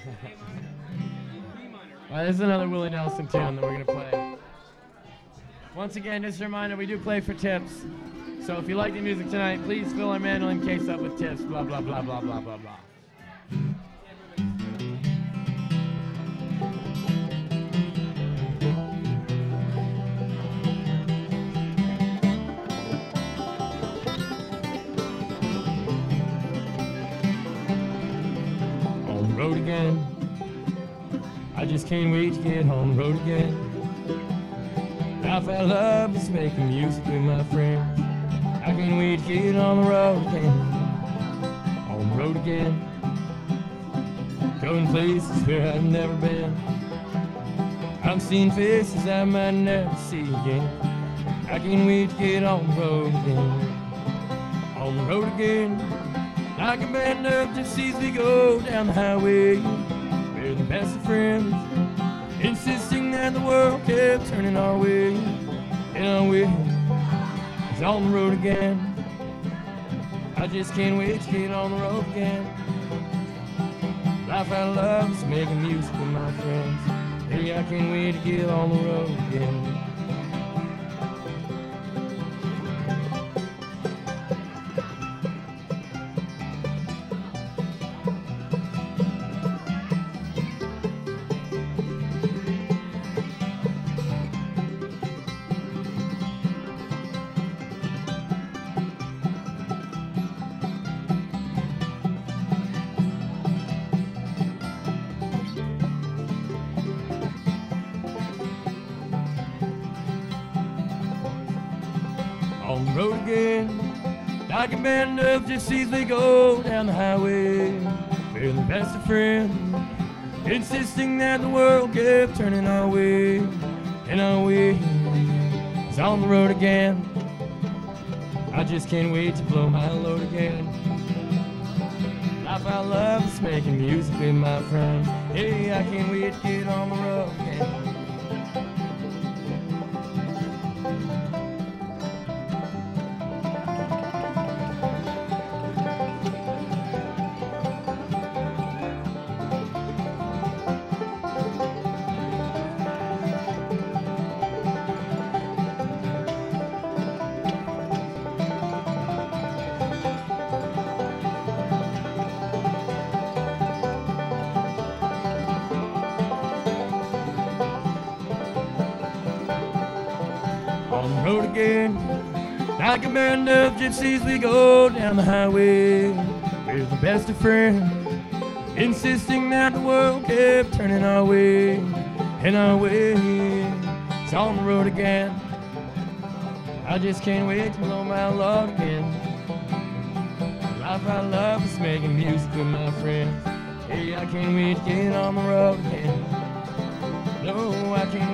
Alright, this is another Willie Nelson tune that we're going to play. Once again, just a reminder, we do play for tips. So if you like the music tonight, please fill our mandolin case up with tips. Blah, blah, blah, blah, blah, blah, blah. On the road again. I just can't wait to get on the road again. I fell love is making music with my friends. I can't wait to get on the road again. On the road again. Going places where I've never been. I'm seeing faces I might never see again. I can't wait to get on the road again. On the road again. Like a band of gypsies we go down the highway. We're the best of friends, insisting that the world kept turning our way. And our way is on the road again. I just can't wait to get on the road again. Life I love is making music with my friends. Hey, I can't wait to get on the road again. On the road again, like a band of gypsies we go down the highway. We're the best of friends, insisting that the world kept turning our way. And our way is on the road again. I just can't wait to blow my load again. Life I love is making music with my friends. Hey, I can't wait to get on the road again. On the road again, like a band of gypsies we go down the highway. We're the best of friends, insisting that the world kept turning our way. And our way is on the road again. I just can't wait to blow my load again. The life I love is making music with my friends. Hey, I can't wait to get on the road again. No, I can't